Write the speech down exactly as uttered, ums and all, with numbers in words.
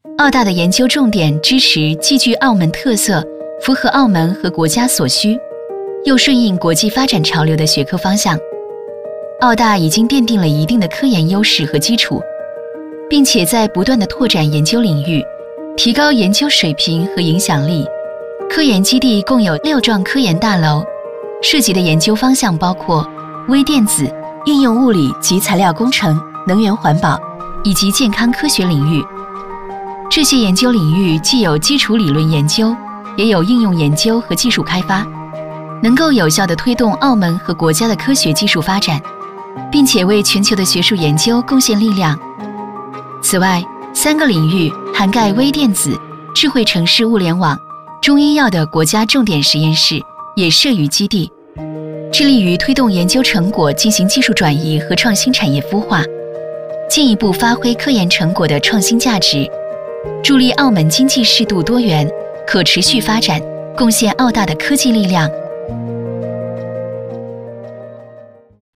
澳大的研究重点支持既具澳门特色、符合澳门和国家所需，又顺应国际发展潮流的学科方向。澳大已经奠定了一定的科研优势和基础，并且在不断地拓展研究领域，提高研究水平和影响力。科研基地共有六幢科研大楼，涉及的研究方向包括微电子、应用物理及材料工程、能源环保以及健康科学领域。这些研究领域既有基础理论研究，也有应用研究和技术开发，能够有效地推动澳门和国家的科学技术发展，并且为全球的学术研究贡献力量。此外，三个领域涵盖微电子、智慧城市物联网、中医药的国家重点实验室也设于基地，致力于推动研究成果进行技术转移和创新产业孵化，进一步发挥科研成果的创新价值，助力澳门经济适度多元、可持续发展，贡献澳大的科技力量